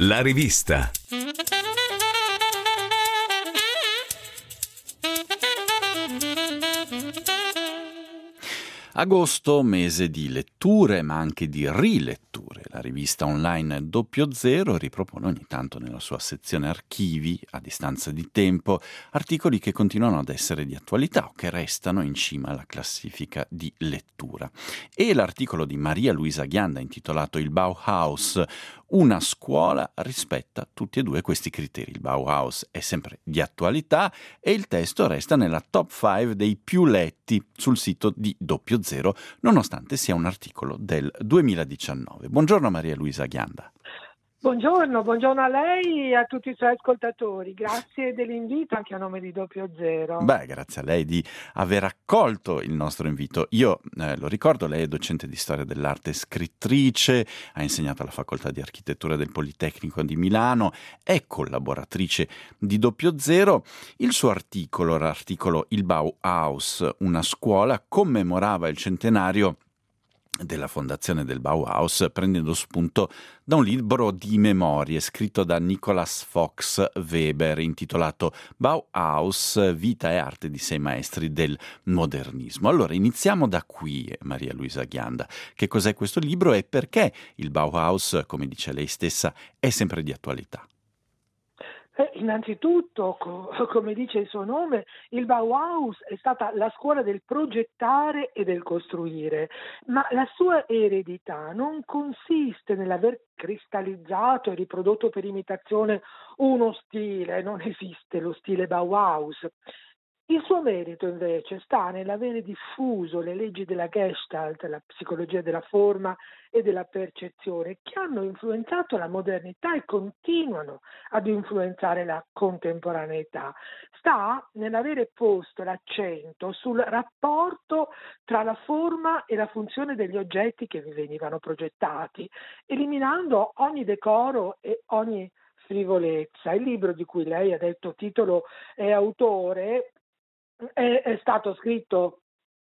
La rivista. Agosto, mese di letture, ma anche di riletture. La rivista online 00 ripropone ogni tanto nella sua sezione archivi, a distanza di tempo, articoli che continuano ad essere di attualità o che restano in cima alla classifica di lettura. E l'articolo di Maria Luisa Ghianda, intitolato Il Bauhaus, una scuola, rispetta tutti e due questi criteri. Il Bauhaus è sempre di attualità e il testo resta nella top 5 dei più letti sul sito di 00, nonostante sia un articolo del 2019. Buongiorno Maria Luisa Ghianda. Buongiorno a lei e a tutti i suoi ascoltatori. Grazie dell'invito anche a nome di 00. Beh, grazie a lei di aver accolto il nostro invito. Io lo ricordo, lei è docente di storia dell'arte e scrittrice, ha insegnato alla Facoltà di Architettura del Politecnico di Milano, è collaboratrice di 00. Il suo articolo, l'articolo Il Bauhaus, una scuola, commemorava il centenario della fondazione del Bauhaus, prendendo spunto da un libro di memorie scritto da Nicholas Fox Weber intitolato Bauhaus, vita e arte di 6 maestri del modernismo. Allora iniziamo da qui, Maria Luisa Ghianda. Che cos'è questo libro e perché il Bauhaus, come dice lei stessa, è sempre di attualità? Innanzitutto, come dice il suo nome, il Bauhaus è stata la scuola del progettare e del costruire, ma la sua eredità non consiste nell'aver cristallizzato e riprodotto per imitazione uno stile, non esiste lo stile Bauhaus. Il suo merito invece sta nell'avere diffuso le leggi della Gestalt, la psicologia della forma e della percezione, che hanno influenzato la modernità e continuano ad influenzare la contemporaneità. Sta nell'avere posto l'accento sul rapporto tra la forma e la funzione degli oggetti che vi venivano progettati, eliminando ogni decoro e ogni frivolezza. Il libro di cui lei ha detto titolo e autore è stato scritto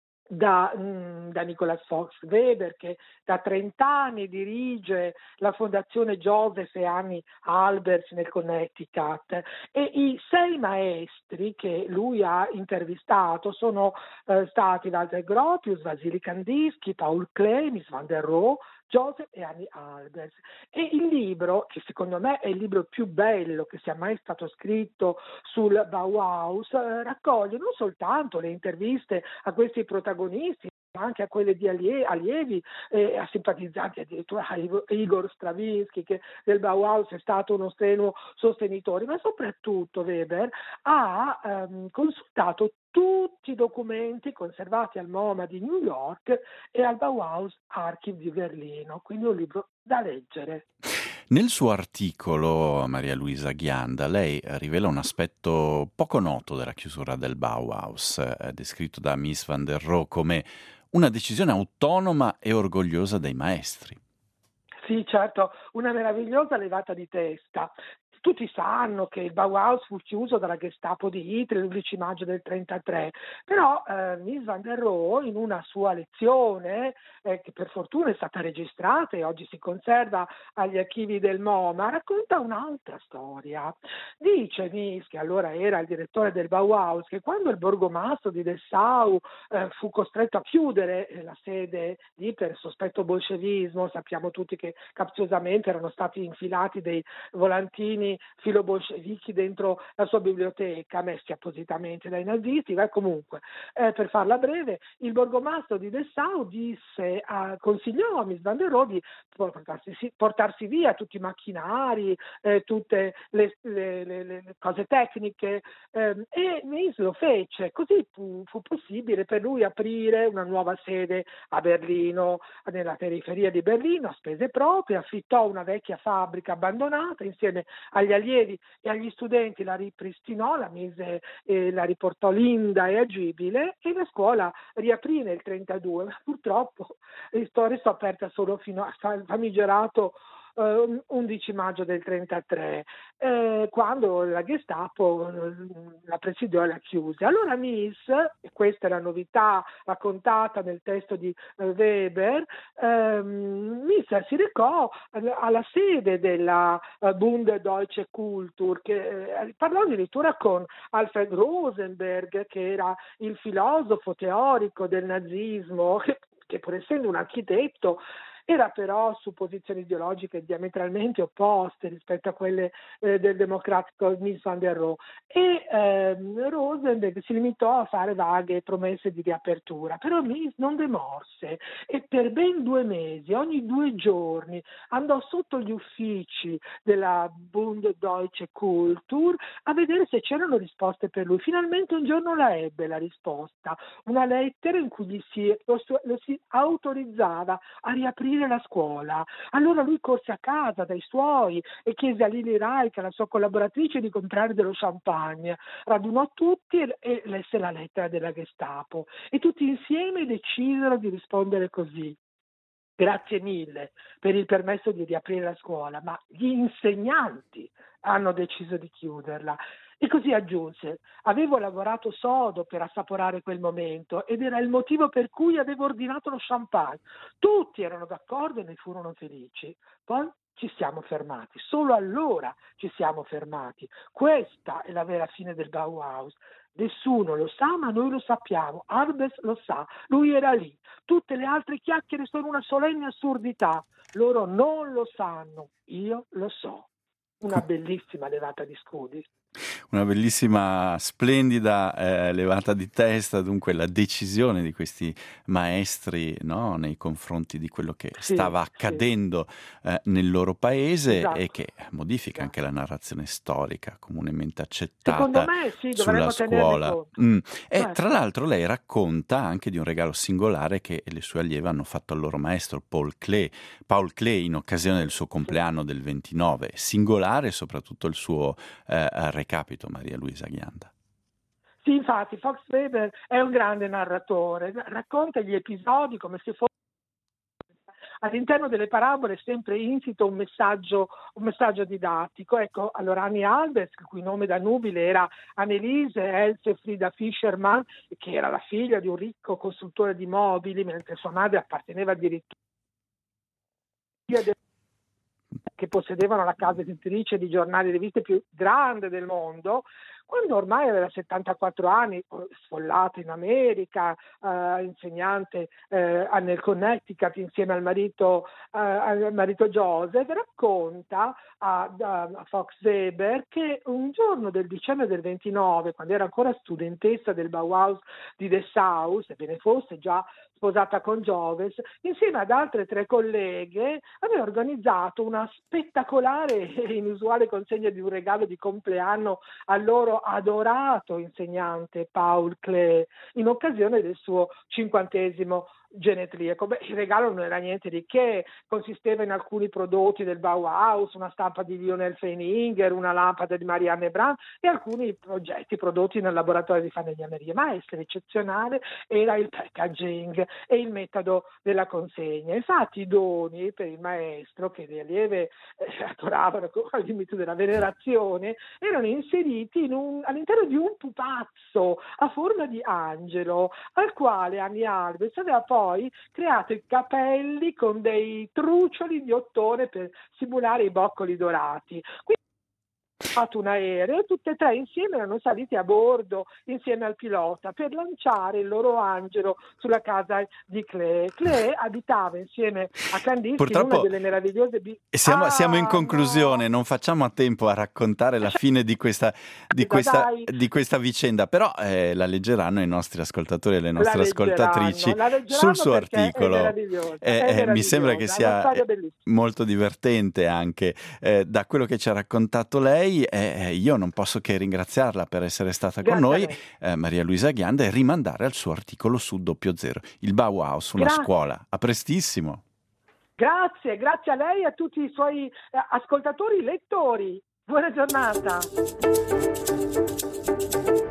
da Nicholas Fox Weber, che da 30 anni dirige la fondazione Joseph e Annie Albers nel Connecticut, e i 6 maestri che lui ha intervistato sono stati Walter Gropius, Vasily Kandinsky, Paul Klee, Mies van der Rohe, Joseph e Annie Albers. E il libro, che secondo me è il libro più bello che sia mai stato scritto sul Bauhaus, raccoglie non soltanto le interviste a questi protagonisti, ma anche a quelle di allievi e a simpatizzanti, addirittura a Igor Stravinsky, che del Bauhaus è stato uno strenuo sostenitore, ma soprattutto Weber ha consultato tutti i documenti conservati al MoMA di New York e al Bauhaus Archive di Berlino, quindi un libro da leggere. Nel suo articolo, Maria Luisa Ghianda, lei rivela un aspetto poco noto della chiusura del Bauhaus, descritto da Mies van der Rohe come una decisione autonoma e orgogliosa dei maestri. Sì, certo, una meravigliosa levata di testa. Tutti sanno che il Bauhaus fu chiuso dalla Gestapo di Hitler l'11 maggio del 1933, però Mies van der Rohe in una sua lezione, che per fortuna è stata registrata e oggi si conserva agli archivi del MoMA, racconta un'altra storia. Dice Mies, che allora era il direttore del Bauhaus, che quando il borgomastro di Dessau fu costretto a chiudere la sede lì per sospetto bolscevismo, sappiamo tutti che capziosamente erano stati infilati dei volantini filobolscevichi dentro la sua biblioteca, messi appositamente dai nazisti, ma comunque, per farla breve, il borgomastro di Dessau consigliò a Mies van der Rohe di portarsi via tutti i macchinari, tutte le cose tecniche, e Mies lo fece. Così fu possibile per lui aprire una nuova sede a Berlino, nella periferia di Berlino, a spese proprie, affittò una vecchia fabbrica abbandonata, insieme agli allievi e agli studenti la ripristinò, la mise, la riportò linda e agibile, e la scuola riaprì nel 1932, ma purtroppo restò aperta solo fino al famigerato 11 maggio del 33, quando la Gestapo la presidiò e la chiuse. Allora Mies, e questa è la novità raccontata nel testo di Weber, Mies si recò alla sede della Bund Deutsche Kultur, che parlò addirittura con Alfred Rosenberg, che era il filosofo teorico del nazismo, che pur essendo un architetto era però su posizioni ideologiche diametralmente opposte rispetto a quelle del democratico Mies van der Rohe, e Rosenberg si limitò a fare vaghe promesse di riapertura, però Mies non demorse e per ben 2 mesi, ogni 2 giorni, andò sotto gli uffici della Bund Deutsche Kultur a vedere se c'erano risposte per lui. Finalmente un giorno la ebbe la risposta, una lettera in cui lo si autorizzava a riaprire la scuola. Allora lui corse a casa dai suoi e chiese a Lili Reich, la sua collaboratrice, di comprare dello champagne. Radunò tutti e lesse la lettera della Gestapo e tutti insieme decisero di rispondere così: grazie mille per il permesso di riaprire la scuola, ma gli insegnanti hanno deciso di chiuderla. E così aggiunse: avevo lavorato sodo per assaporare quel momento ed era il motivo per cui avevo ordinato lo champagne. Tutti erano d'accordo e ne furono felici. Poi ci siamo fermati, solo allora ci siamo fermati. Questa è la vera fine del Bauhaus. Nessuno lo sa, ma noi lo sappiamo. Arbes lo sa, lui era lì. Tutte le altre chiacchiere sono una solenne assurdità. Loro non lo sanno, io lo so. Una bellissima levata di scudi. Una bellissima, splendida levata di testa, dunque la decisione di questi maestri, no, nei confronti di quello che stava accadendo nel loro paese, esatto, e che modifica anche la narrazione storica comunemente accettata. Secondo me sì, sulla scuola. E tra l'altro lei racconta anche di un regalo singolare che le sue allieve hanno fatto al loro maestro Paul Klee in occasione del suo compleanno del 29. Singolare soprattutto il suo recapito, Maria Luisa Ghianda. Sì, infatti Fox Weber è un grande narratore, racconta gli episodi come se fosse all'interno delle parabole è sempre insito un messaggio didattico. Ecco, allora Annie Albers, il cui nome da nubile era Anneliese Else Frida Fischermann, che era la figlia di un ricco costruttore di mobili, mentre sua madre apparteneva addirittura che possedevano la casa editrice di giornali e riviste più grande del mondo. Quando ormai aveva 74 anni, sfollata in America, insegnante nel Connecticut insieme al marito Joseph, racconta a Fox Weber che un giorno del dicembre del 29, quando era ancora studentessa del Bauhaus di Dessau, sebbene fosse già sposata con Joves, insieme ad altre 3 colleghe aveva organizzato una spettacolare e inusuale consegna di un regalo di compleanno al loro adorato insegnante Paul Klee in occasione del suo 50° genetriaco. Il regalo non era niente di che, consisteva in alcuni prodotti del Bauhaus, una stampa di Lionel Feininger, una lampada di Marianne Brand e alcuni oggetti prodotti nel laboratorio di Falegnameria. Ma essere eccezionale era il packaging e il metodo della consegna. Infatti i doni per il maestro, che le allieve adoravano al limite della venerazione, erano inseriti all'interno di un pupazzo a forma di angelo, al quale Annie Albers aveva poi creato i capelli con dei trucioli di ottone per simulare i boccoli dorati. Quindi fatto un aereo, tutte e 3 insieme erano saliti a bordo insieme al pilota per lanciare il loro angelo sulla casa di Klee. Klee abitava insieme a Kandinsky in una delle meravigliose siamo in conclusione, non facciamo a tempo a raccontare la fine di questa vicenda, però la leggeranno i nostri ascoltatori e le nostre ascoltatrici sul suo articolo. Mi sembra che sia molto divertente anche da quello che ci ha raccontato lei. Io non posso che ringraziarla per essere stata con noi, Maria Luisa Ghianda, e rimandare al suo articolo su 00, il Bauhaus, una scuola. A prestissimo. Grazie a lei e a tutti i suoi ascoltatori, lettori. Buona giornata.